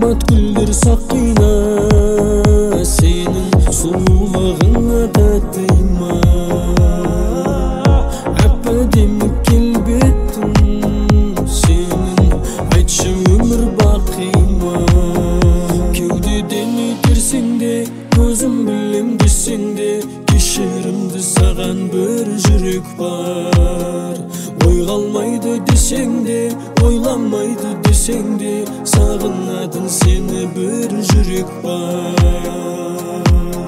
кымбат гүлдер сакыйна, сенин сулуулугуңа да тыйма. Әппәдемі келбеттің, сенин айтшы өмір бақыйма. Кеудеден өтерсең де, өзім білем десең де, кешірімді саған бір жүрек бар. Ой қалмайды десең де, ойламайды десең де, сағынатын сені бір жүрек бар.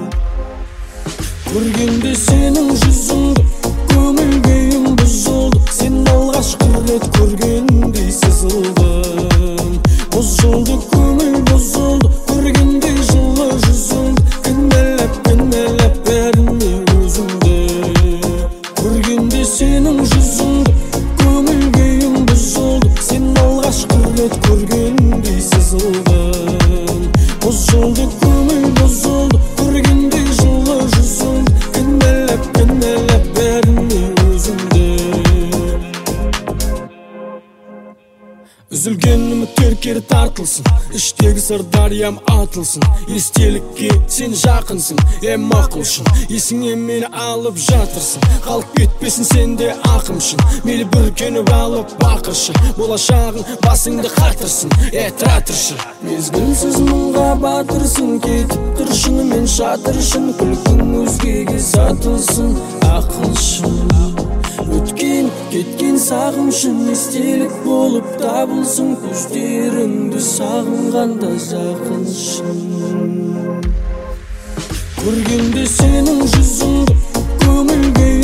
Көргенде сенің жүзіңді, көңіл күйім бұзылды. Сен алғашқы рет көргендей сызылдым. Бұзылды көңіл бұзылды, көргенде жылы жүзіңді. Кінәлап бәріне өзіңді. Көргенде сенің жүзіңді, көңіл күйім бұзылды. Сен алғашқы рет көргендей сызылдым. Бұзылды көңіл бұзылды, көргенде жылы жүзіңді. Кінәлап бәріне өзіңді. Үзілген үміттер кері тартылсын, іштегі сыр дариям атылсын. Естелікке сен жақынсың, мақұлшын, есіңе мені алып жатырсың. Қалып кетпесін сенде ақымшын, мейлі бүркеніп алып бақыршы. Болашағың басыңды қатырсын, тұратыршы. Мезгілсіз мұңға батырсың, кетіп тұр шынымен шатыршын. Күлкің өзгеге сатылсын, ақылшын. Өткен, кеткен сағымшын, естелік болып табылсын. Көздеріңді сағынғанда жақыншын. Көргенде сенің жүзіңді, көңіл күйім